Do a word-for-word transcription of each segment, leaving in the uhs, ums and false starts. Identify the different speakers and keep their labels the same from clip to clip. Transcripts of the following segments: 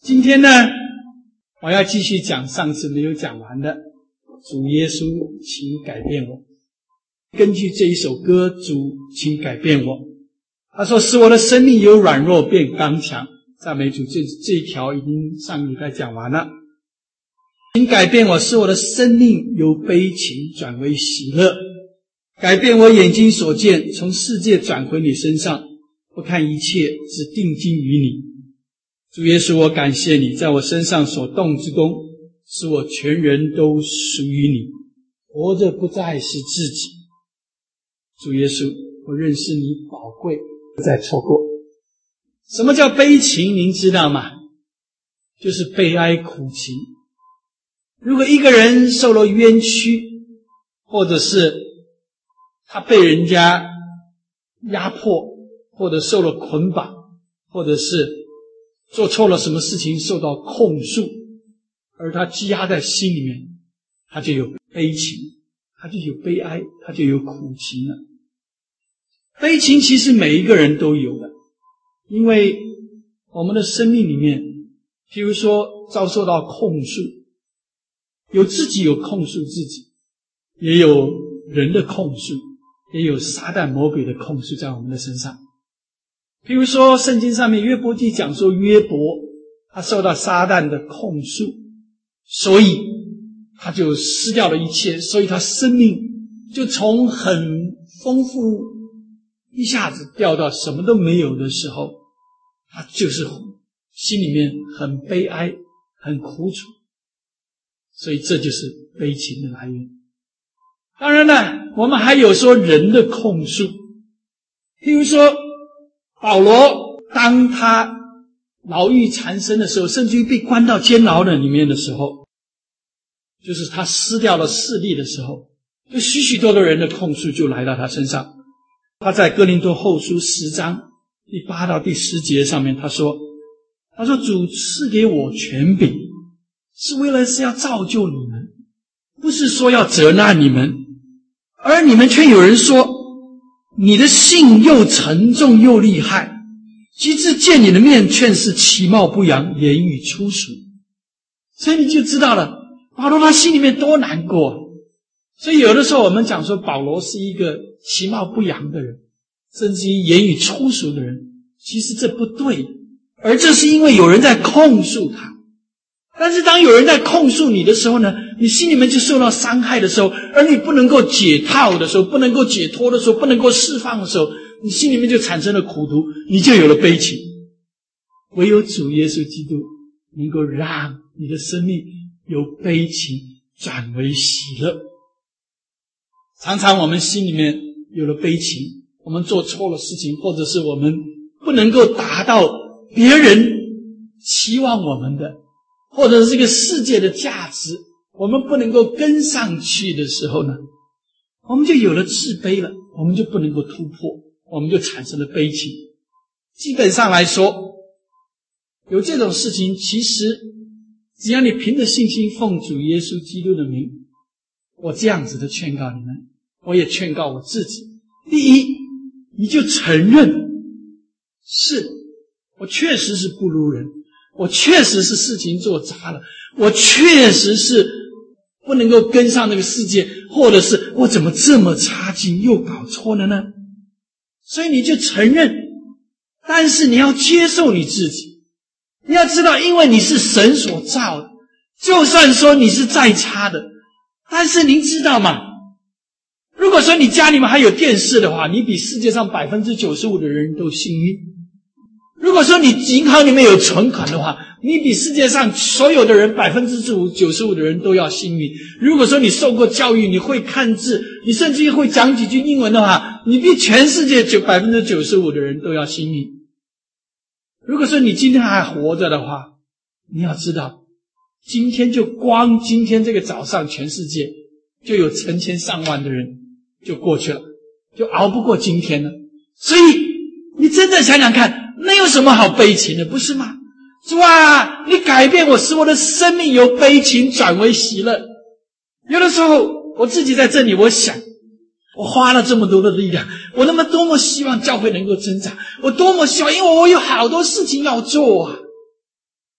Speaker 1: 今天呢，我要继续讲上次没有讲完的，主耶稣，请改变我。根据这一首歌，主，请改变我。他说，使我的生命由软弱变刚强。赞美主，这这一条已经上个礼拜讲完了。请改变我，使我的生命由悲情转为喜乐。改变我眼睛所见，从世界转回你身上，不看一切，只定睛于你。主耶稣，我感谢你在我身上所动之功，使我全人都属于你，活着不再是自己。主耶稣，我认识你宝贵，不再错过。什么叫悲情您知道吗？就是悲哀苦情。如果一个人受了冤屈，或者是他被人家压迫，或者受了捆绑，或者是做错了什么事情受到控诉，而他积压在心里面，他就有悲情，他就有悲哀，他就有苦情了。悲情其实每一个人都有的，因为我们的生命里面，譬如说遭受到控诉，有自己有控诉自己，也有人的控诉，也有撒旦魔鬼的控诉在我们的身上。譬如说圣经上面约伯记讲说，约伯他受到撒旦的控诉，所以他就失掉了一切，所以他生命就从很丰富一下子掉到什么都没有的时候，他就是心里面很悲哀，很苦楚，所以这就是悲情的来源。当然了，我们还有说人的控诉，譬如说保罗当他牢狱缠身的时候，甚至于被关到监牢的里面的时候，就是他失掉了视力的时候，就许许多多人的控诉就来到他身上。他在哥林多后书十章第八到第十节上面他说，他说主赐给我权柄，是为了是要造就你们，不是说要责难你们，而你们却有人说你的信又沉重又厉害，及至见你的面却是其貌不扬，言语粗俗。所以你就知道了保罗他心里面多难过。所以有的时候我们讲说保罗是一个其貌不扬的人，甚至于言语粗俗的人，其实这不对，而这是因为有人在控诉他。但是当有人在控诉你的时候呢，你心里面就受到伤害的时候，而你不能够解套的时候，不能够解脱的时候，不能够释放的时候，你心里面就产生了苦毒，你就有了悲情。唯有主耶稣基督能够让你的生命由悲情转为喜乐。常常我们心里面有了悲情，我们做错了事情，或者是我们不能够达到别人期望我们的，或者是这个世界的价值，我们不能够跟上去的时候呢，我们就有了自卑了，我们就不能够突破，我们就产生了悲情。基本上来说，有这种事情，其实只要你凭着信心奉主耶稣基督的名，我这样子的劝告你们，我也劝告我自己。第一，你就承认，是我确实是不如人，我确实是事情做砸了，我确实是不能够跟上那个世界，或者是我怎么这么差劲又搞错了呢？所以你就承认，但是你要接受你自己。你要知道，因为你是神所造的，就算说你是再差的，但是您知道吗？如果说你家里面还有电视的话，你比世界上 百分之九十五 的人都幸运。如果说你银行里面有存款的话，你比世界上所有的人 百分之九十五 的人都要幸运。如果说你受过教育，你会看字，你甚至于会讲几句英文的话，你比全世界 百分之九十五 的人都要幸运。如果说你今天还活着的话，你要知道，今天就光今天这个早上，全世界就有成千上万的人就过去了，就熬不过今天了。所以你真的想想看，那有什么好悲情的，不是吗？主啊，你改变我，使我的生命由悲情转为喜乐。有的时候我自己在这里，我想我花了这么多的力量，我那么多么希望教会能够增长，我多么希望，因为我有好多事情要做啊。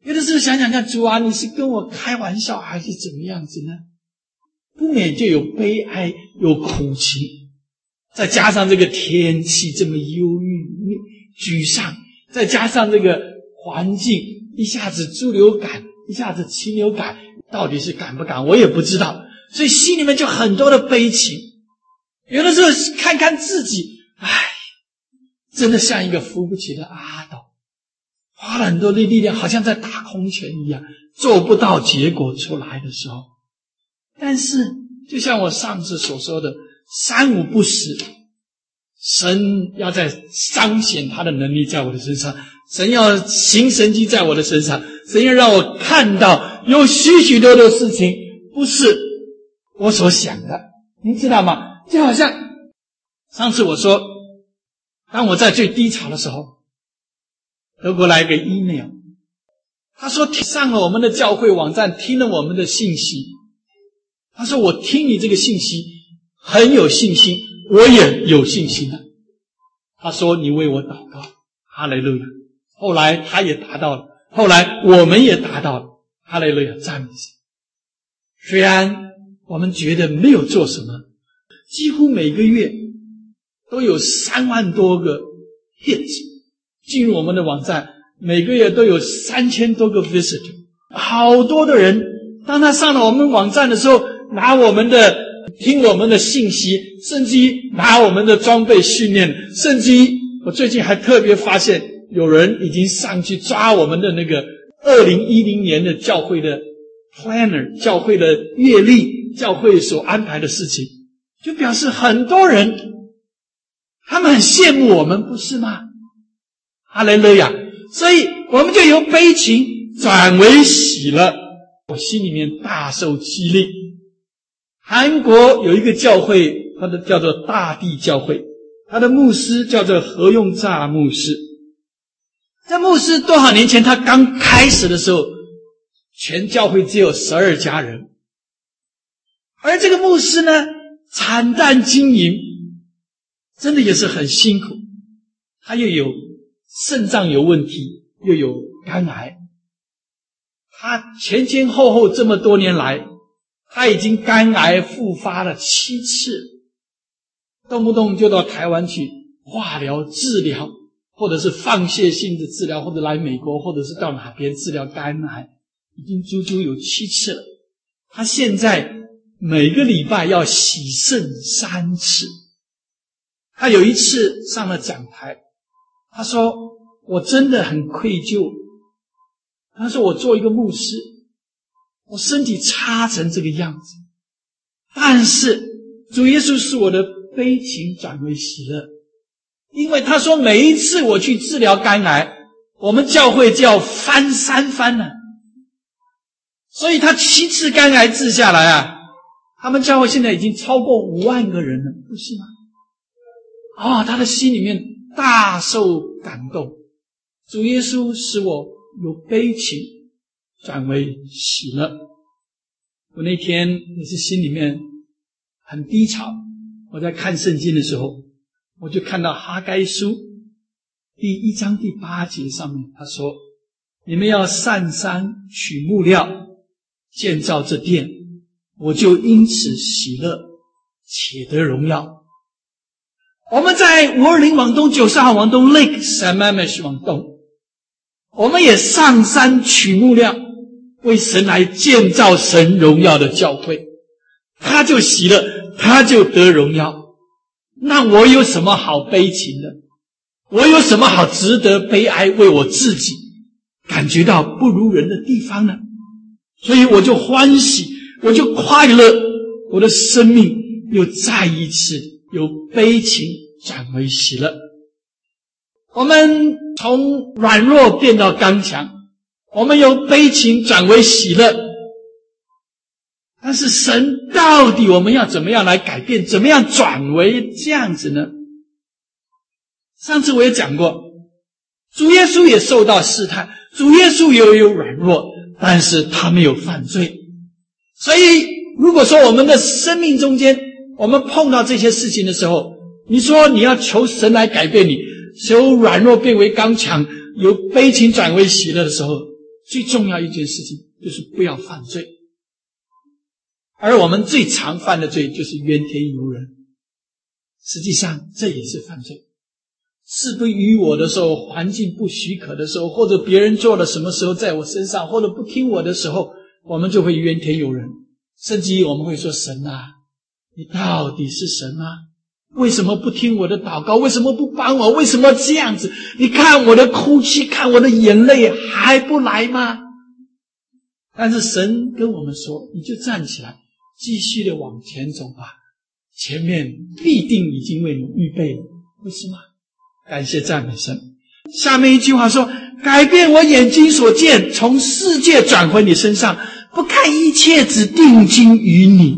Speaker 1: 有的时候想想看，主啊，你是跟我开玩笑还是怎么样子呢？不免就有悲哀，有苦情，再加上这个天气这么忧郁、沮丧，再加上这个环境，一下子猪流感，一下子禽流感，到底是赶不赶我也不知道，所以心里面就很多的悲情。有的时候看看自己，唉，真的像一个扶不起的阿斗，花了很多的力量，好像在打空拳一样，做不到结果出来的时候。但是就像我上次所说的，三五不死，神要在彰显他的能力在我的身上，神要行神迹在我的身上，神要让我看到有许许多多事情不是我所想的，您知道吗？就好像上次我说，当我在最低潮的时候，德国来一个 email， 他说上了我们的教会网站，听了我们的信息，他说我听你这个信息很有信心，我也有信心了。他说你为我祷告，哈利路亚。后来他也达到了，后来我们也达到了，哈利路亚，赞美神。虽然我们觉得没有做什么，几乎每个月都有三万多个 hit 进入我们的网站，每个月都有三千多个 visitor， 好多的人当他上了我们网站的时候，拿我们的听我们的信息，甚至于拿我们的装备训练，甚至于我最近还特别发现有人已经上去抓我们的那个二零一零年的教会的 planner， 教会的月历，教会所安排的事情，就表示很多人他们很羡慕我们，不是吗？哈利路亚。所以我们就由悲情转为喜乐，我心里面大受激励。韩国有一个教会，它的叫做大地教会，他的牧师叫做何用乍牧师。这牧师多少年前他刚开始的时候，全教会只有十二家人，而这个牧师呢惨淡经营，真的也是很辛苦。他又有肾脏有问题，又有肝癌，他前前后后这么多年来，他已经肝癌复发了七次，动不动就到台湾去化疗治疗，或者是放射性的治疗，或者来美国，或者是到哪边治疗肝癌，已经足足有七次了。他现在每个礼拜要洗肾三次。他有一次上了讲台，他说我真的很愧疚，他说我做一个牧师，我身体差成这个样子，但是主耶稣使我的悲情转为喜乐。因为他说每一次我去治疗肝癌，我们教会就要翻三番了，所以他七次肝癌治下来啊，他们教会现在已经超过五万个人了，不是吗？哦，他的心里面大受感动，主耶稣使我由悲情转为喜乐。我那天也是心里面很低潮，我在看圣经的时候，我就看到哈该书第一章第八节上面，他说你们要上山取木料建造这殿，我就因此喜乐且得荣耀。我们在五二零往东九十号往东 Lake Sammamish 往东，我们也上山取木料，为神来建造神荣耀的教会，他就喜乐，他就得荣耀。那我有什么好悲情的？我有什么好值得悲哀，为我自己感觉到不如人的地方呢？所以我就欢喜，我就快乐，我的生命又再一次由悲情转为喜乐。我们从软弱变到刚强，我们由悲情转为喜乐。但是神到底我们要怎么样来改变，怎么样转为这样子呢？上次我也讲过，主耶稣也受到试探，主耶稣也有软弱，但是他没有犯罪。所以如果说我们的生命中间我们碰到这些事情的时候，你说你要求神来改变你，由软弱变为刚强，由悲情转为喜乐的时候， 最重要一件事情就是不要犯罪。而我们最常犯的罪就是怨天尤人，实际上这也是犯罪。事不与我的时候，环境不许可的时候，或者别人做了什么时候在我身上，或者不听我的时候，我们就会怨天尤人，甚至于我们会说，神啊，你到底是神吗？为什么不听我的祷告？为什么不帮我？为什么这样子？你看我的哭泣，看我的眼泪还不来吗？但是神跟我们说，你就站起来，继续的往前走吧，前面必定已经为你预备了，不是吗？感谢赞美神。下面一句话说，改变我眼睛所见，从世界转回你身上，不看一切，只定睛于你。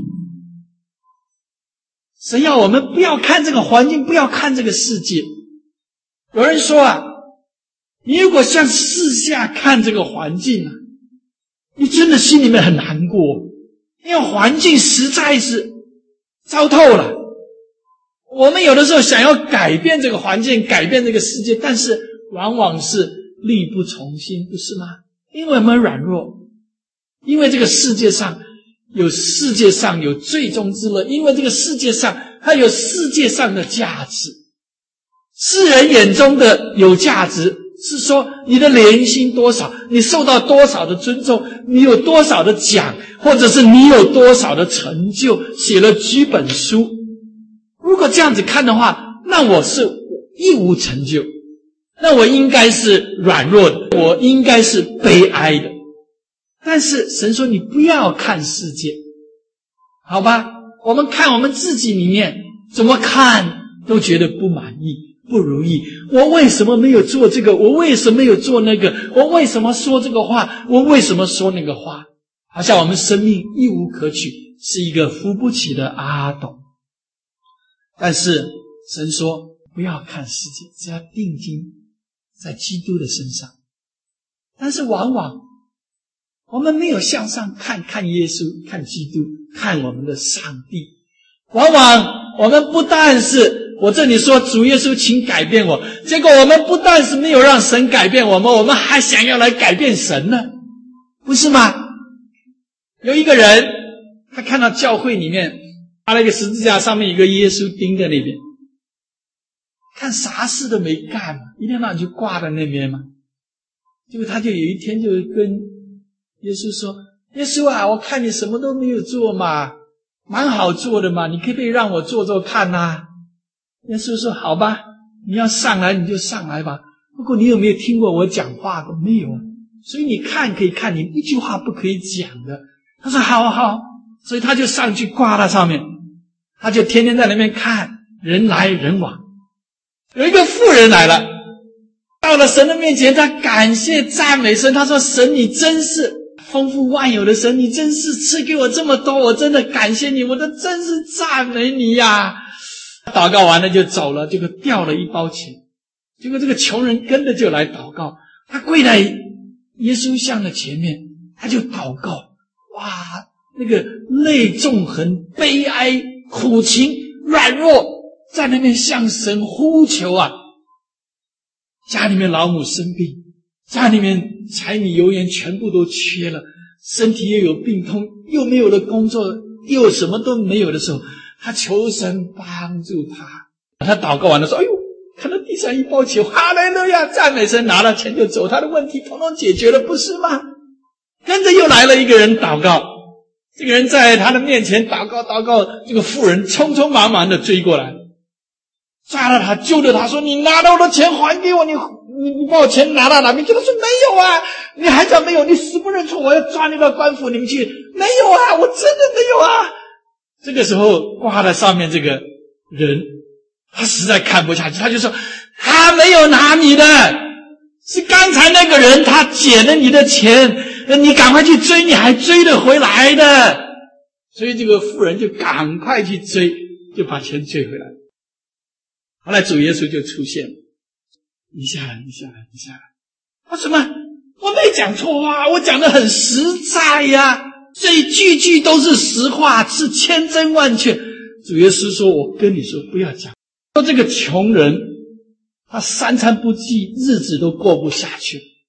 Speaker 1: 神要我们不要看这个环境，不要看这个世界。有人说啊，你如果向四下看这个环境啊，你真的心里面很难过，因为环境实在是糟透了。我们有的时候想要改变这个环境，改变这个世界，但是往往是力不从心，不是吗？因为我们软弱，因为这个世界上有世界上有最终之乐，因为这个世界上它有世界上的价值。世人眼中的有价值是说你的年薪多少，你受到多少的尊重，你有多少的奖，或者是你有多少的成就，写了几本书。如果这样子看的话，那我是一无成就，那我应该是软弱的，我应该是悲哀的。但是神说，你不要看世界，好吧？我们看我们自己里面，怎么看都觉得不满意，不如意。我为什么没有做这个？我为什么没有做那个？我为什么说这个话？我为什么说那个话？好像我们生命一无可取，是一个扶不起的阿斗。但是神说，不要看世界，只要定睛在基督的身上。但是往往我们没有向上看，看耶稣，看基督，看我们的上帝。往往我们不但是我这里说主耶稣请改变我，结果我们不但是没有让神改变我们，我们还想要来改变神呢，不是吗？有一个人，他看到教会里面拿了一个十字架，上面有一个耶稣钉在那边，看啥事都没干嘛，一天到晚就挂在那边嘛。结果他就有一天就跟耶稣说，耶稣啊，我看你什么都没有做嘛，蛮好做的嘛，你可不可以让我做做看啊？耶稣说，好吧，你要上来你就上来吧，不过你有没有听过我讲话都没有啊，所以你看可以看，你一句话不可以讲的。他说好好，所以他就上去挂在上面，他就天天在那边看人来人往。有一个妇人来了，到了神的面前，他感谢赞美神，他说，神你真是丰富万有的神，你真是赐给我这么多，我真的感谢你，我都真是赞美你呀。祷告完了就走了，结果掉了一包钱。结果这个穷人跟着就来祷告，他跪在耶稣像的前面，他就祷告，哇，那个泪纵横，悲哀，苦情，软弱，在那边向神呼求啊。家里面老母生病，家里面柴米油盐全部都缺了，身体又有病痛，又没有了工作，又什么都没有的时候，他求神帮助他。他祷告完了说，哎呦，看到地上一包钱，哈利路亚，赞美神，拿了钱就走，他的问题统统解决了，不是吗？跟着又来了一个人祷告，这个人在他的面前祷告祷告，这个妇人匆匆忙忙的追过来，抓了他，揪着他说，你拿到我的钱还给我，你你你把我钱拿到哪边去？他说没有啊，你还讲没有，你死不认错，我要抓你到官府里面去。没有啊，我真的没有啊。这个时候挂在上面这个人，他实在看不下去，他就说，他没有拿你的，是刚才那个人他捡了你的钱，你赶快去追，你还追得回来的。所以这个妇人就赶快去追，就把钱追回来。后来主耶稣就出现了，你下来，你下来，你下来。他什么？我没讲错话，我讲得很实在呀，所以句句都是实话，是千真万确。主耶稣说，我跟你说不要讲。说这个穷人，他三餐不济，日子都过不下去。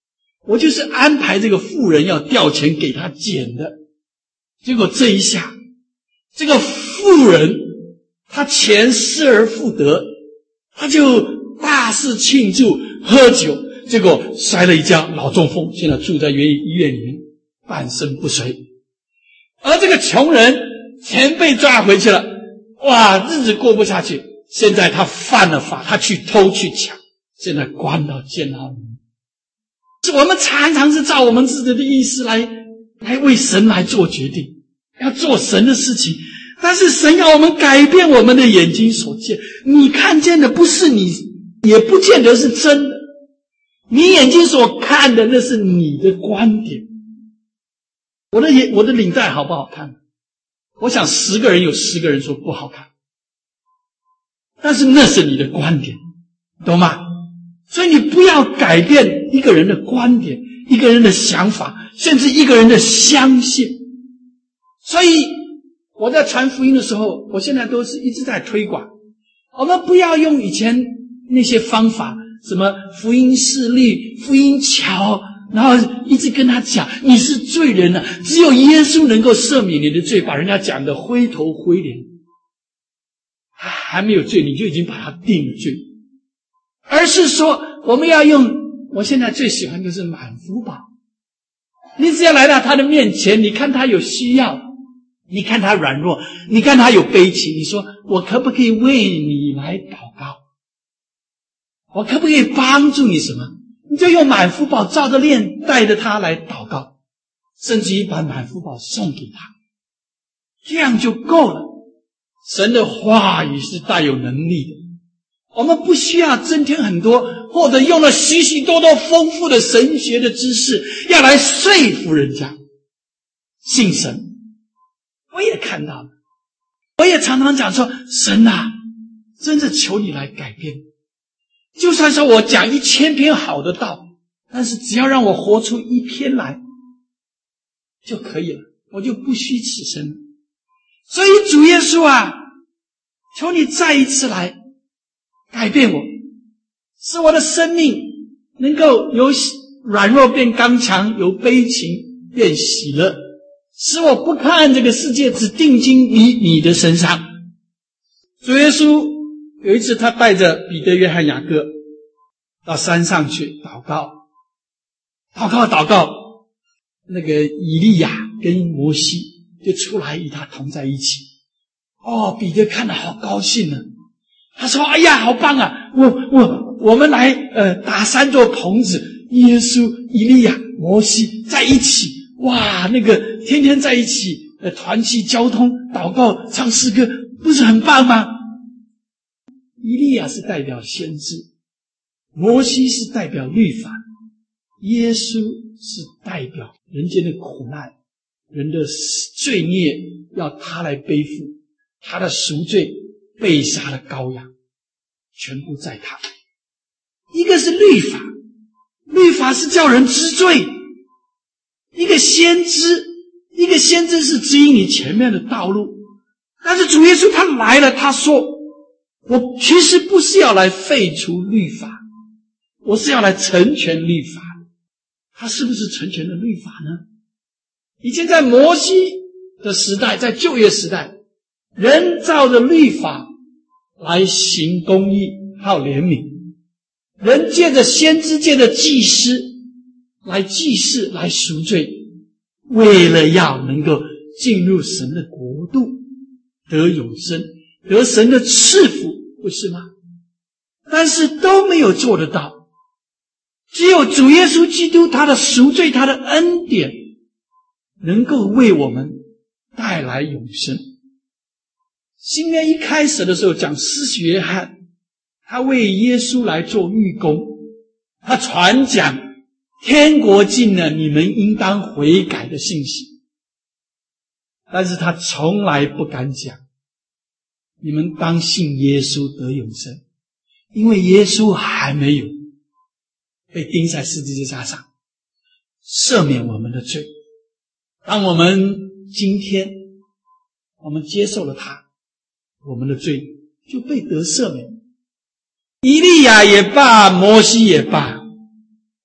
Speaker 1: 我就是安排这个妇人要调钱给他捡的。结果这一下，这个妇人他钱失而复得，他就大肆庆祝喝酒，结果摔了一跤，脑中风，现在住在医院里面，半身不遂。而这个穷人钱被抓回去了，哇，日子过不下去，现在他犯了法，他去偷去抢，现在关到监牢里面。是我们常常是照我们自己的意思来来为神来做决定，要做神的事情，但是神要我们改变我们的眼睛所见，你看见的不是你，也不见得是真的，你眼睛所看的那是你的观点。我的眼我的领带好不好看？我想十个人有十个人说不好看，但是那是你的观点，懂吗？所以你不要改变一个人的观点，一个人的想法，甚至一个人的相信。所以我在传福音的时候，我现在都是一直在推广，我们不要用以前那些方法，什么福音势力、福音桥，然后一直跟他讲你是罪人了，只有耶稣能够赦免你的罪，把人家讲得灰头灰脸，他还没有罪你就已经把他定罪。而是说我们要用，我现在最喜欢的是满福宝，你只要来到他的面前，你看他有需要，你看他软弱，你看他有悲情，你说我可不可以为你来祷告，我可不可以帮助你什么，你就用满福宝照着练，带着他来祷告，甚至于把满福宝送给他，这样就够了。神的话语是带有能力的，我们不需要增添很多，或者用了许许多多丰富的神学的知识，要来说服人家信神。我也看到了，我也常常讲说，神啊，真的求你来改变。就算说我讲一千篇好的道，但是只要让我活出一篇来就可以了，我就不虚此生。所以主耶稣啊，求你再一次来改变我，使我的生命能够由软弱变刚强，由悲情变喜乐，使我不看这个世界，只定睛于你的身上。主耶稣有一次他带着彼得、约翰、雅各到山上去祷告，祷告祷告，那个以利亚跟摩西就出来与他同在一起。哦，彼得看了好高兴呢，他说：“哎呀，好棒啊！我我我们来呃打三座棚子，耶稣、以利亚、摩西在一起，哇，那个天天在一起，呃团契、交通、祷告、唱诗歌，不是很棒吗？”以利亚是代表先知，摩西是代表律法，耶稣是代表人间的苦难，人的罪孽要他来背负，他的赎罪被杀的羔羊全部在他。一个是律法，律法是叫人知罪，一个先知，一个先知是指引你前面的道路。但是主耶稣他来了，他说我其实不是要来废除律法，我是要来成全律法。他是不是成全了律法呢？以前在摩西的时代，在旧约时代，人照着律法来行公义还有怜悯，人借着先知，借着祭司来祭祀，来赎罪，为了要能够进入神的国度，得永生，得神的赐福，不是吗？但是都没有做得到，只有主耶稣基督他的赎罪，他的恩典能够为我们带来永生。新约一开始的时候讲施洗约翰，他为耶稣来做预工，他传讲天国近了，你们应当悔改的信息，但是他从来不敢讲你们当信耶稣得永生，因为耶稣还没有被钉在十字架上赦免我们的罪。当我们今天我们接受了他，我们的罪就被得赦免。以利亚也罢，摩西也罢，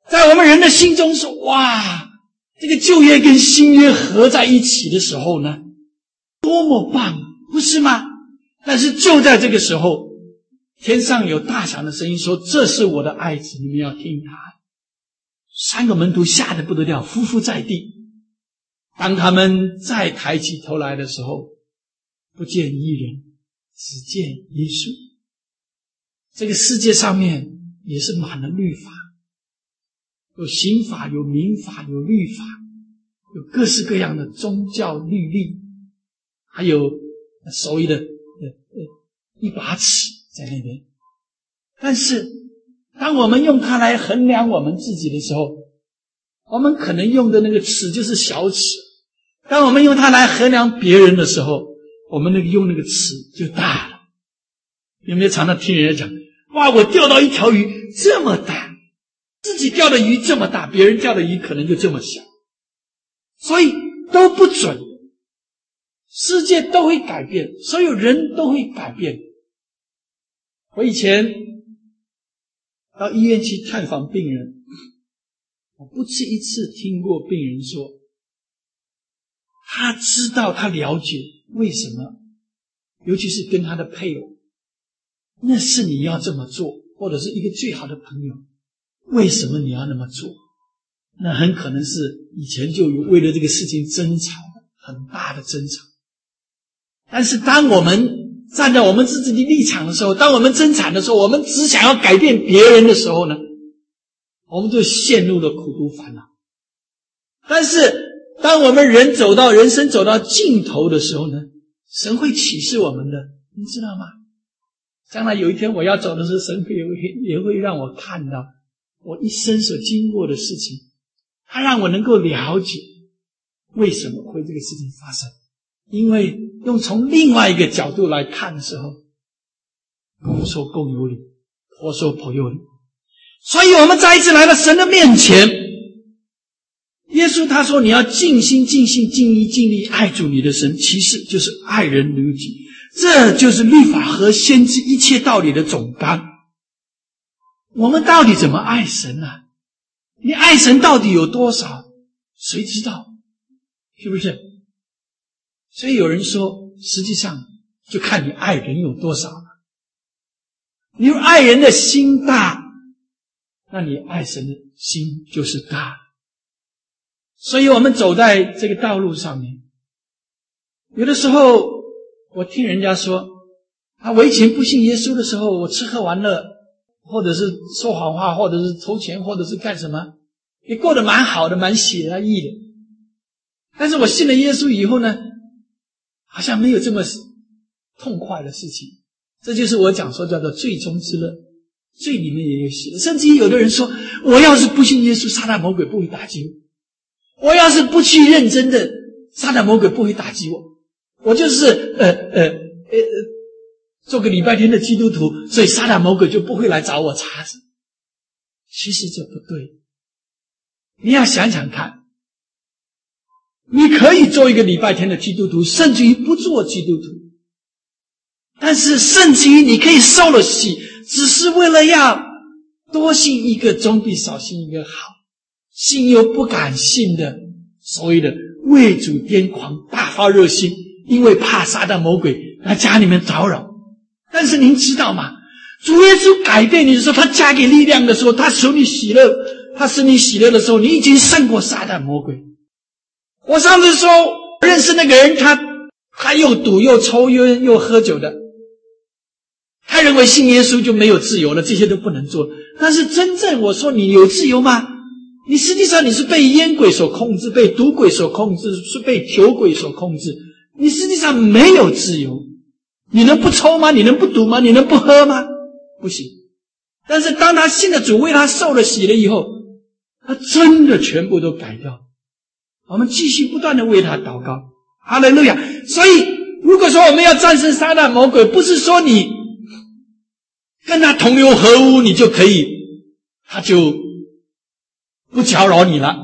Speaker 1: 在我们人的心中说，哇，这个旧约跟新约合在一起的时候呢，多么棒，不是吗？但是就在这个时候，天上有大响的声音说，这是我的爱子，你们要听他。三个门徒吓得不得了，匍匐在地。当他们再抬起头来的时候，不见一人，只见耶稣。这个世界上面也是满了律法，有刑法，有民法，有律法，有各式各样的宗教律例，还有所谓的呃呃一把尺在那边。但是当我们用它来衡量我们自己的时候，我们可能用的那个尺就是小尺；当我们用它来衡量别人的时候，我们那个用那个尺就大了。有没有常常听人家讲，哇，我钓到一条鱼这么大，自己钓的鱼这么大，别人钓的鱼可能就这么小，所以都不准。世界都会改变，所有人都会改变。我以前到医院去探访病人，我不止一次听过病人说，他知道，他了解为什么，尤其是跟他的配偶，那是你要这么做，或者是一个最好的朋友，为什么你要那么做？那很可能是以前就有为了这个事情争吵，很大的争吵。但是当我们站在我们自己的立场的时候，当我们争吵的时候，我们只想要改变别人的时候呢，我们就陷入了苦毒烦恼。但是当我们人走到人生走到尽头的时候呢，神会启示我们的，你知道吗？将来有一天我要走的时候，神也会也会让我看到我一生所经过的事情，他让我能够了解为什么会这个事情发生。因为用从另外一个角度来看的时候，公说公有理，婆说婆有理。所以我们再一次来到神的面前，耶稣他说，你要尽心尽性尽意尽力爱主你的神，其实就是爱人如己，这就是律法和先知一切道理的总纲。我们到底怎么爱神啊？你爱神到底有多少？谁知道？是不是？所以有人说，实际上就看你爱人有多少了。你有爱人的心大，那你爱神的心就是大。所以我们走在这个道路上面，有的时候我听人家说，啊，我以前不信耶稣的时候，我吃喝玩乐，或者是说谎话，或者是偷钱，或者是干什么，也过得蛮好的，蛮写意的。但是我信了耶稣以后呢，好像没有这么痛快的事情。这就是我讲说叫做罪中之乐，罪里面也有喜乐。甚至于有的人说，我要是不信耶稣，撒旦魔鬼不会打击我；我要是不去认真的，撒旦魔鬼不会打击我。我就是呃呃呃做个礼拜天的基督徒，所以撒旦魔鬼就不会来找我茬子。其实这不对，你要想想看，你可以做一个礼拜天的基督徒，甚至于不做基督徒，但是甚至于你可以受了洗，只是为了要多信一个总比少信一个好，信又不敢信的所谓的为主癫狂，大发热心，因为怕撒旦魔鬼来家里面搅扰。但是您知道吗？主耶稣改变你的时候，他加给力量的时候，他使你喜乐，他使你喜乐的时候，你已经胜过撒旦魔鬼。我上次说认识那个人，他他又赌又抽烟又喝酒的，他认为信耶稣就没有自由了，这些都不能做。但是真正我说你有自由吗？你实际上你是被烟鬼所控制，被赌鬼所控制，是被酒鬼所控制，你实际上没有自由。你能不抽吗？你能不赌吗？你能不喝吗？不行。但是当他信了主，为他受了洗了以后，他真的全部都改掉。我们继续不断的为他祷告，哈利路亚。所以如果说我们要战胜撒旦魔鬼，不是说你跟他同流合污你就可以，他就不搅扰你了。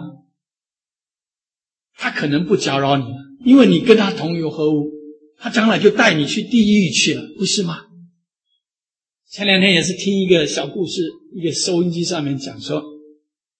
Speaker 1: 他可能不搅扰你了，因为你跟他同流合污，他将来就带你去地狱去了，不是吗？前两天也是听一个小故事，一个收音机上面讲说，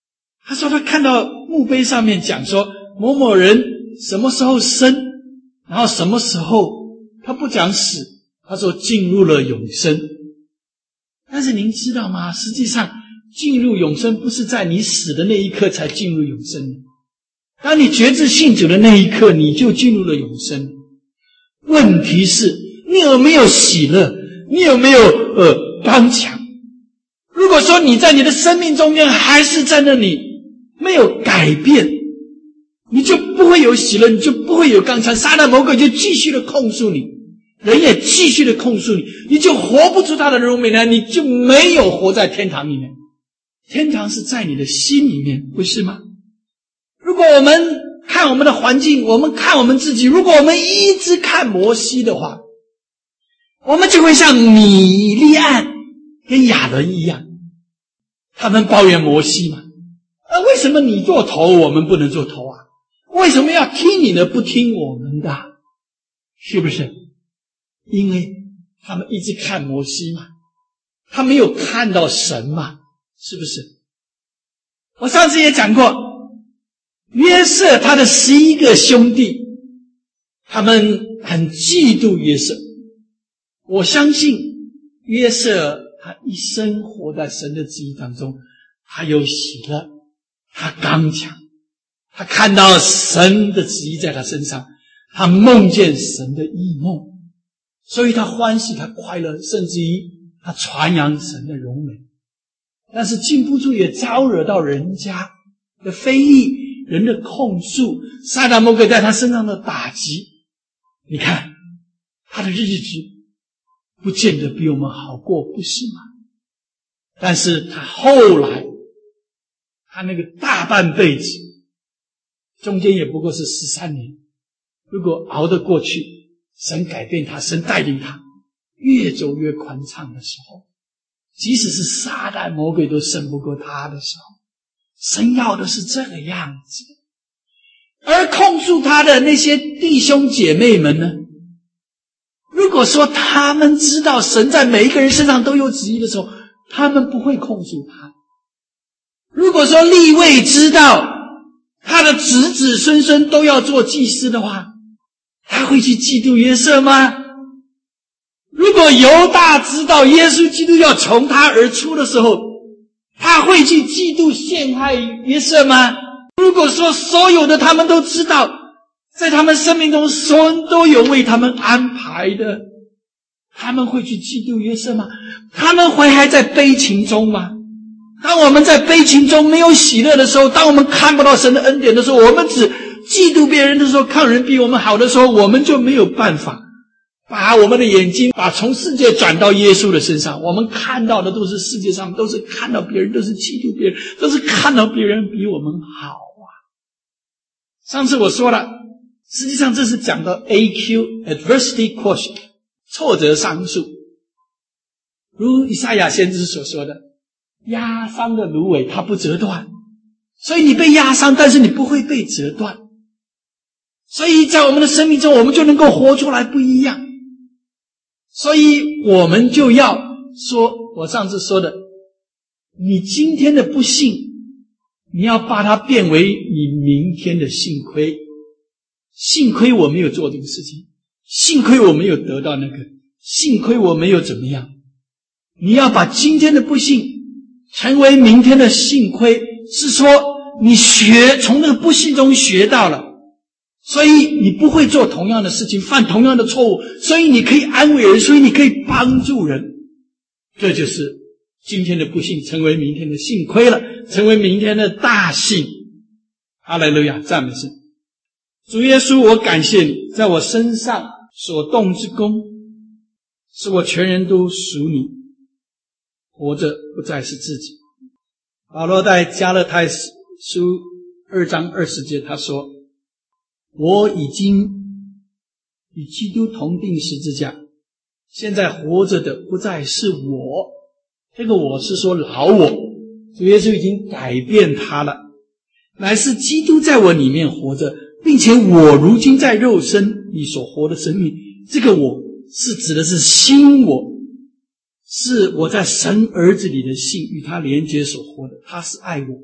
Speaker 1: 他说他看到墓碑上面讲说某某人什么时候生，然后什么时候，他不讲死，他说进入了永生。但是您知道吗？实际上进入永生不是在你死的那一刻才进入永生的，当你决志信主的那一刻，你就进入了永生。问题是你有没有喜乐，你有没有呃刚强？如果说你在你的生命中间还是在那里没有改变，你就不会有喜乐，你就不会有刚强，撒旦魔鬼就继续的控诉你，人也继续的控诉你，你就活不出他的荣美呢，你就没有活在天堂里面。天堂是在你的心里面，不是吗？如果我们看我们的环境，我们看我们自己，如果我们一直看摩西的话，我们就会像米利暗跟亚伦一样，他们抱怨摩西嘛，啊，为什么你做头我们不能做头啊？为什么要听你的不听我们的？是不是？因为他们一直看摩西嘛，他没有看到神嘛，是不是？我上次也讲过，约瑟他的十一个兄弟，他们很嫉妒约瑟。我相信约瑟他一生活在神的旨意当中，他有喜乐，他刚强，他看到神的旨意在他身上，他梦见神的异梦，所以他欢喜，他快乐，甚至于他传扬神的荣美。但是禁不住也招惹到人家的非议，人的控诉，撒旦魔鬼在他身上的打击。你看他的日子不见得比我们好过，不是吗？但是他后来他那个大半辈子中间也不过是十三年，如果熬得过去，神改变他，神带领他越走越宽敞的时候，即使是撒旦魔鬼都胜不过他的时候，神要的是这个样子。而控诉他的那些弟兄姐妹们呢，如果说他们知道神在每一个人身上都有旨意的时候，他们不会控诉他。如果说利未知道他的子子孙孙都要做祭司的话，他会去嫉妒约瑟吗？如果犹大知道耶稣基督要从他而出的时候，他会去嫉妒陷害约瑟吗？如果说所有的他们都知道，在他们生命中神都有为他们安排的，他们会去嫉妒约瑟吗？他们会还在悲情中吗？当我们在悲情中没有喜乐的时候，当我们看不到神的恩典的时候，我们只嫉妒别人的时候，看人比我们好的时候，我们就没有办法把我们的眼睛把从世界转到耶稣的身上。我们看到的都是世界上，都是看到别人，都是嫉妒别人，都是看到别人比我们好啊。上次我说了，实际上这是讲到 A Q Adversity Quotient 挫折商数，如以赛亚先知所说的，压伤的芦苇它不折断，所以你被压伤，但是你不会被折断。所以在我们的生命中，我们就能够活出来不一样。所以我们就要说，我上次说的，你今天的不幸，你要把它变为你明天的幸亏。幸亏我没有做这个事情，幸亏我没有得到那个，幸亏我没有怎么样。你要把今天的不幸成为明天的幸亏，是说你学从那个不幸中学到了，所以你不会做同样的事情，犯同样的错误，所以你可以安慰人，所以你可以帮助人。这就是今天的不幸成为明天的幸亏了，成为明天的大幸。哈利路亚，赞美神。主耶稣，我感谢你在我身上所动之功，使我全人都属你，活着不再是自己。保罗在加拉太书二章二十节他说，我已经与基督同钉十字架，现在活着的不再是我，这个我是说老我，主耶稣已经改变他了，乃是基督在我里面活着，并且我如今在肉身里所活的生命，这个我是指的是新我，是我在神儿子里的信与他连结所活的，他是爱我，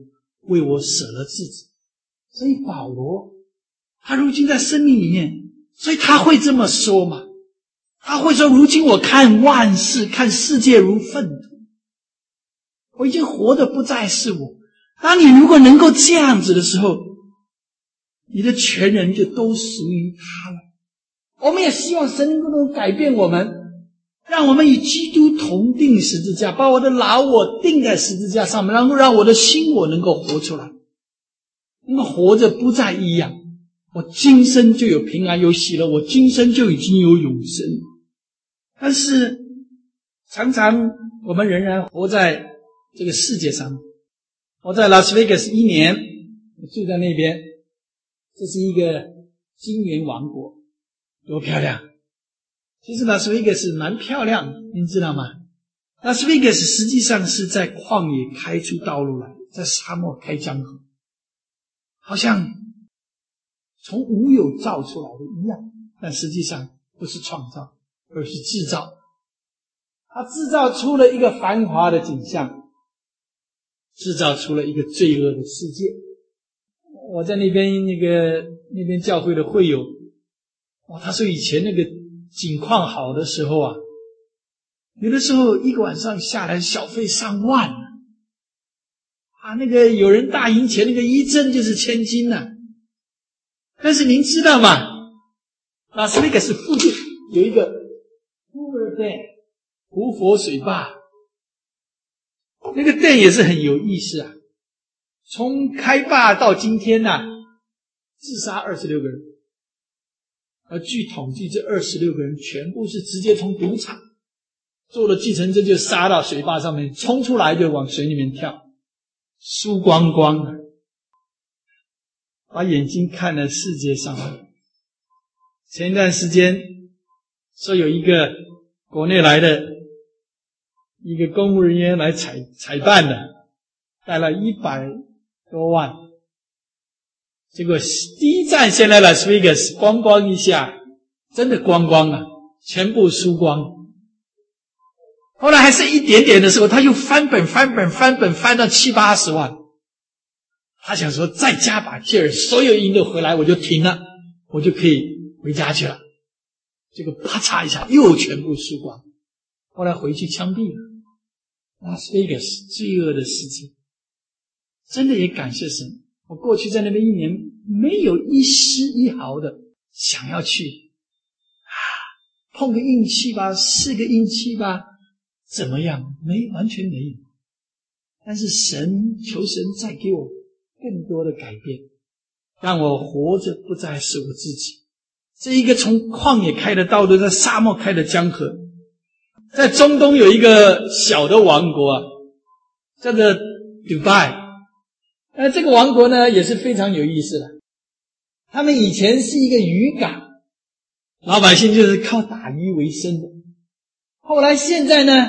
Speaker 1: 为我舍了自己。所以保罗他如今在生命里面，所以他会这么说嘛？他会说，如今我看万事，看世界如粪土，我已经活的不再是我。当你如果能够这样子的时候，你的全人就都属于他了。我们也希望神能够改变我们，让我们与基督同定十字架，把我的老我定在十字架上面，然后让我的新我能够活出来，那么活着不再一样。我今生就有平安有喜乐，我今生就已经有永生。但是常常我们仍然活在这个世界上。我在拉斯维加斯一年，我住在那边，这是一个金元王国，多漂亮。其实拉斯维加斯蛮漂亮的，您知道吗？拉斯维加斯实际上是在旷野开出道路来，在沙漠开江河，好像从无有造出来的一样，但实际上不是创造，而是制造。它制造出了一个繁华的景象，制造出了一个罪恶的世界。我在那边那个那边教会的会友，哇，他说以前那个景况好的时候啊，有的时候一个晚上下来小费上万啊，那个有人大赢钱，那个一挣就是千金呐、啊。但是您知道吗？拉斯维加斯附近有一个库尔店胡佛水坝，那个店也是很有意思啊。从开坝到今天啊，自杀二十六个人，而据统计，这二十六个人全部是直接从赌场坐了计程车就杀到水坝上面，冲出来就往水里面跳，输光光了，把眼睛看了世界上面。前一段时间说有一个国内来的一个公务人员来采采办的，带了一百多万，结果第一站先来拉斯维加斯，光光一下，真的光光啊，全部输光。后来还剩一点点的时候，他又翻本翻本翻本翻到七八十万。他想说再加把劲儿，所有赢的回来我就停了，我就可以回家去了。结果啪嚓一下又全部输光。后来回去枪毙了。拉斯维加斯罪恶的世界，真的也感谢神，我过去在那边一年没有一丝一毫的想要去啊碰个运气吧，试个运气吧，怎么样？没，完全没有。但是神，求神再给我更多的改变，让我活着不再是我自己。这一个从旷野开的道路，在沙漠开的江河。在中东有一个小的王国啊，叫做 Dubai。呃，这个王国呢也是非常有意思的。他们以前是一个渔港，老百姓就是靠打鱼为生的。后来现在呢，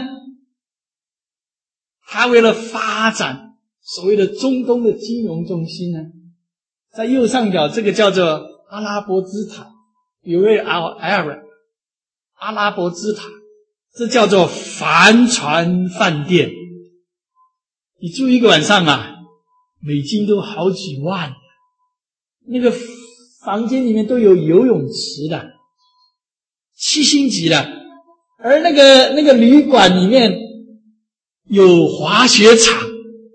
Speaker 1: 他为了发展所谓的中东的金融中心呢，在右上角这个叫做阿拉伯之塔，有位 Arab 阿拉伯之塔，这叫做帆船饭店。你住一个晚上啊，美金都好几万，那个房间里面都有游泳池的，七星级的，而那个那个旅馆里面有滑雪场。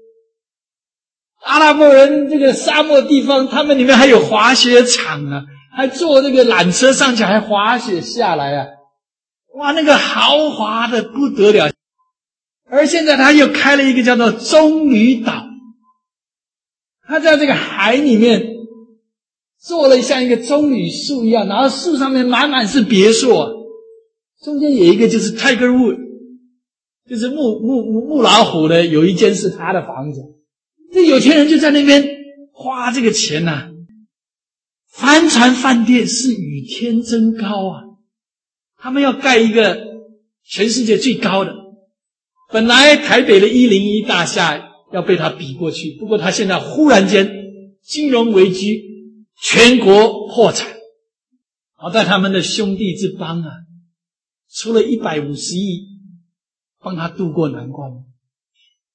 Speaker 1: 阿拉伯人这个沙漠地方，他们里面还有滑雪场啊，还坐这个缆车上去，还滑雪下来啊，哇，那个豪华的不得了。而现在他又开了一个叫做棕榈岛，他在这个海里面做了像一个棕榈树一样，然后树上面满满是别墅啊，中间有一个就是 Tiger Wood， 就是木木木木老虎的，有一间是他的房子。这有钱人就在那边花这个钱呐、啊。帆船饭店是与天争高啊，他们要盖一个全世界最高的，本来台北的一零一大厦要被他比过去，不过他现在忽然间金融危机，全国破产，好在他们的兄弟之邦啊，出了一百五十亿帮他渡过难关。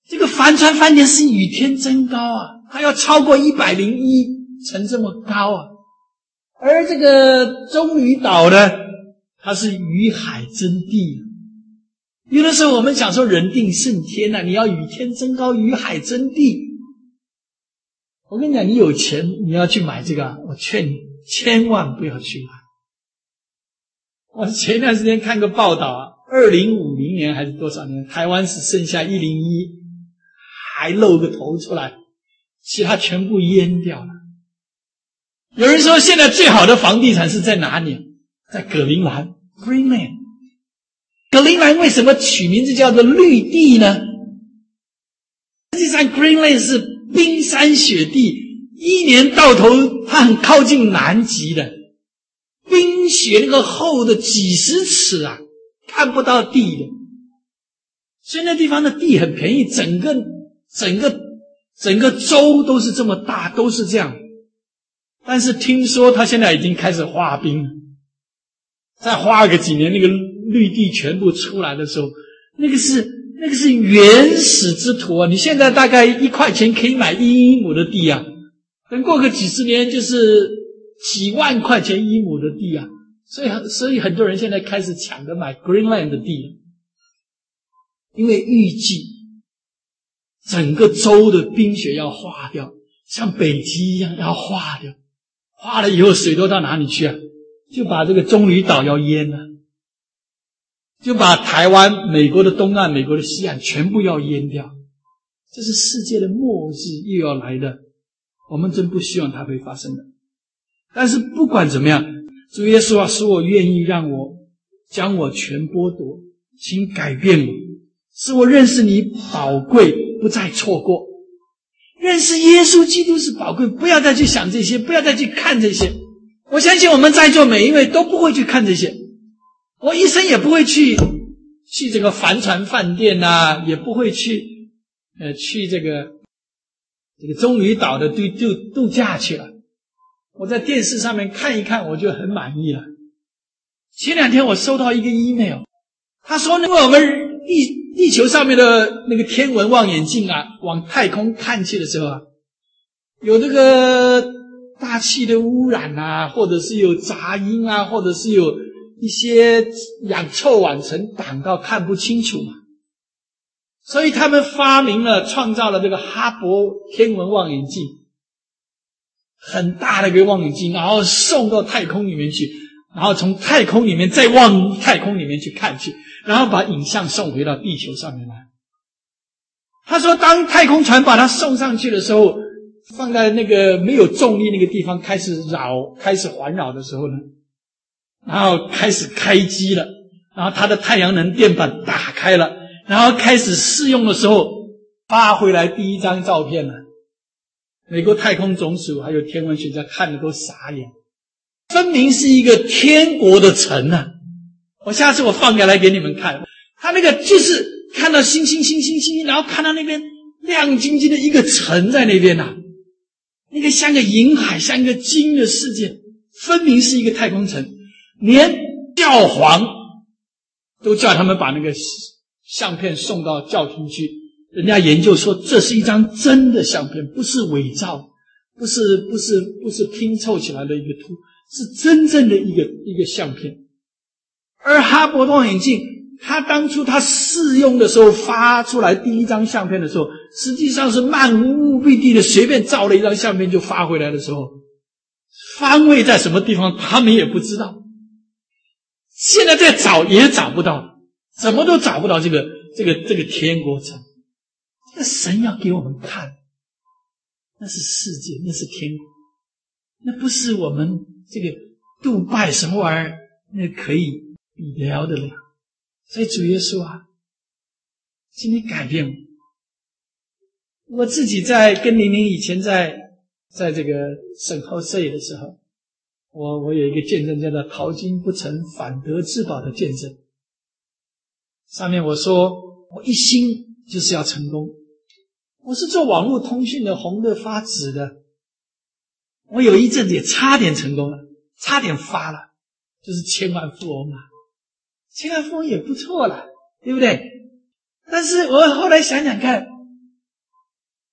Speaker 1: 这个帆船饭店是与天争高啊，它要超过一百零一层这么高啊。而这个棕榈岛呢，它是与海争地。有的时候我们讲说人定胜天啊，你要与天争高，与海争地。我跟你讲，你有钱你要去买这个啊，我劝你千万不要去买。我前一段时间看个报道啊，二零五零年还是多少年，台湾只剩下一零一还露个头出来，其他全部淹掉了。有人说现在最好的房地产是在哪里？在格陵兰 Greenland。 格陵兰为什么取名字叫做绿地呢？实际上 Greenland 是冰山雪地，一年到头它很靠近南极的，冰雪那个厚的几十尺啊，看不到地的。所以那地方的地很便宜，整个整个整个州都是这么大，都是这样。但是听说它现在已经开始化冰了，再花个几年，那个绿地全部出来的时候，那个是那个是原始之土啊！你现在大概一块钱可以买一英亩的地啊，等过个几十年就是几万块钱一亩的地啊！所以所以很多人现在开始抢着买 Greenland 的地，因为预计整个州的冰雪要化掉，像北极一样要化掉。化了以后水都到哪里去啊？就把这个棕榈岛要淹了，就把台湾、美国的东岸、美国的西岸全部要淹掉。这是世界的末日又要来的，我们真不希望它会发生的。但是不管怎么样，主耶稣啊，使我愿意让我将我全剥夺，请改变我，使我认识你宝贵，不再错过。认识耶稣基督是宝贵，不要再去想这些，不要再去看这些。我相信我们在座每一位都不会去看这些，我一生也不会去去这个帆船饭店啊，也不会去呃去这个这个棕榈岛的度度度假去了。我在电视上面看一看，我就很满意了。前两天我收到一个 email， 他说因为我们地地球上面的那个天文望远镜啊，往太空看去的时候啊，有这个大气的污染啊，或者是有杂音啊，或者是有一些氧臭烷层挡到看不清楚嘛。所以他们发明了创造了这个哈勃天文望远镜，很大的一个望远镜，然后送到太空里面去，然后从太空里面再往太空里面去看去，然后把影像送回到地球上面来。他说当太空船把它送上去的时候，放在那个没有重力那个地方开始绕开始环绕的时候呢，然后开始开机了，然后它的太阳能电板打开了，然后开始试用的时候发回来第一张照片了。美国太空总署还有天文学家看了都傻眼，分明是一个天国的城啊！我下次我放下来给你们看，他那个就是看到星星星星星，然后看到那边亮晶晶的一个城在那边啊，那个像个银海，像一个金的世界，分明是一个太空城。连教皇都叫他们把那个相片送到教廷去，人家研究说这是一张真的相片，不是伪造，不是不是不是拼凑起来的一个图，是真正的一个一个相片。而哈勃望远镜他当初他试用的时候发出来第一张相片的时候，实际上是漫无目的的随便照了一张相片就发回来的时候，方位在什么地方他们也不知道，现在再找也找不到，怎么都找不到这个这个这个天国城。这个神要给我们看，那是世界，那是天国，那不是我们这个杜拜什么玩意儿那可以比聊得了。所以主耶稣啊，请你改变我。我自己在跟玲玲以前在在这个省后摄影的时候，我我有一个见证叫做淘金不成反得至宝的见证。上面我说我一心就是要成功，我是做网络通讯的，红的发紫的，我有一阵子也差点成功了，差点发了，就是千万富翁嘛，千万富翁也不错了，对不对？但是我后来想想看，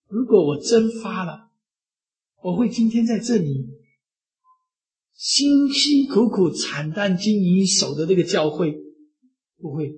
Speaker 1: 如果我真发了，我会今天在这里辛辛苦苦惨淡经营守的这个教会，不会。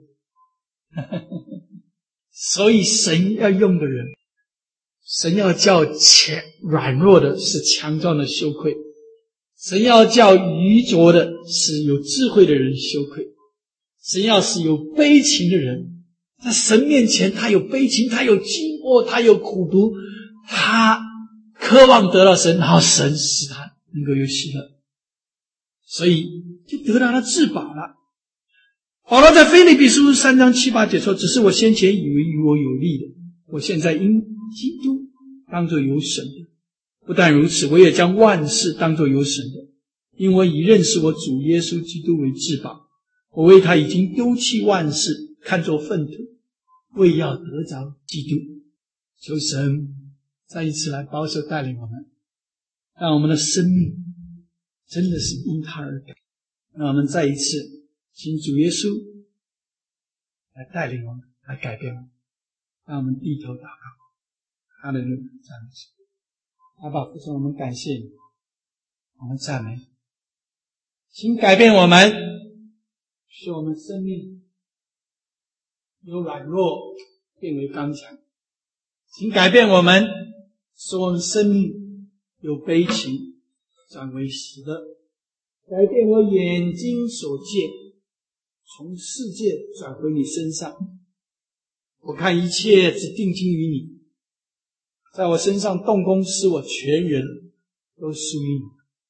Speaker 1: 所以神要用的人，神要叫强软弱的是强壮的羞愧，神要叫愚拙的是有智慧的人羞愧，神要是有悲情的人，在神面前他有悲情，他有经过，他有苦读，他渴望得到神，然后神使他能够有喜乐，所以就得到了至宝了。保罗在腓立比书三章七八节说，只是我先前以为与我有利的，我现在因基督当作有神的。不但如此，我也将万事当作有神的，因为以认识我主耶稣基督为至宝。我为他已经丢弃万事，看作粪土，为要得着基督。求神再一次来保守带领我们，让我们的生命真的是因他而改。让我们再一次请主耶稣来带领我们，来改变我们。让我们低头祷告。哈利路亚，赞美主。阿爸父神，我们感谢你，我们赞美你，请改变我们，使我们生命由软弱变为刚强，请改变我们，使我们生命由悲情转为喜乐，改变我眼睛所见，从世界转回你身上。我看一切只定睛于你，在我身上动工，使我全人都属于你，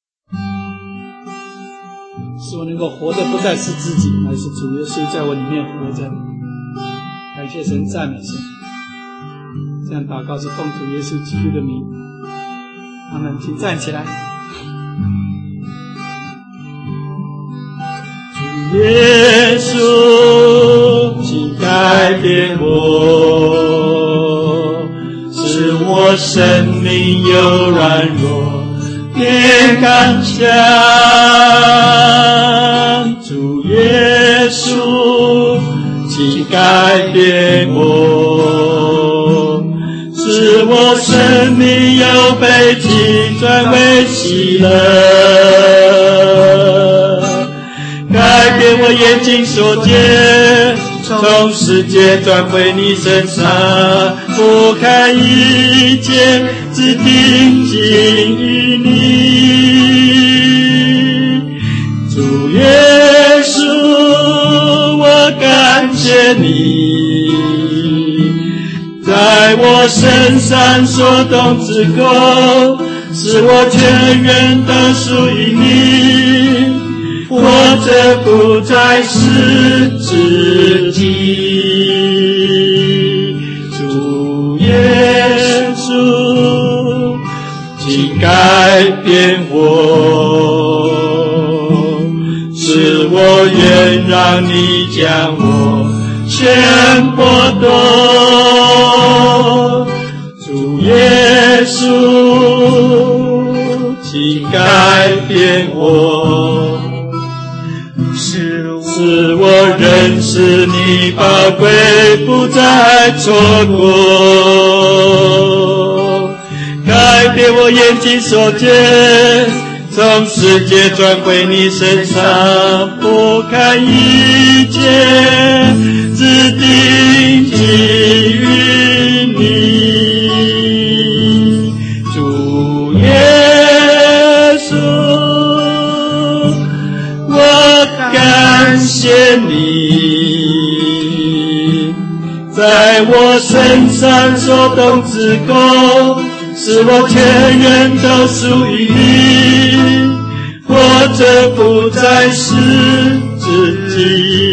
Speaker 1: 使我能够活的不再是自己，乃是主耶稣在我里面活着。感谢神，赞美神。这样祷告是奉主耶稣基督的名。阿们。请站起来。
Speaker 2: 主耶稣，请改变我，使我生命由软弱变刚强。主耶稣，请改变我，使我生命由悲情转为喜乐。改变我眼睛所见，从世界转回你身上，不看一切，只定睛于你。主耶稣，我感谢你，在我身上所动之功，使我全然都属于你。活着不再是自己，主耶稣，请改变我，使我愿让你将我全剥夺。主耶稣，请改变我，使我认识你宝贵，不再错过。改变我眼睛所见，从世界转回你身上，不看一切，只定睛于你。主耶稣，感谢你，在我身上所动之功，使我全人都属于你，活着不再是自己。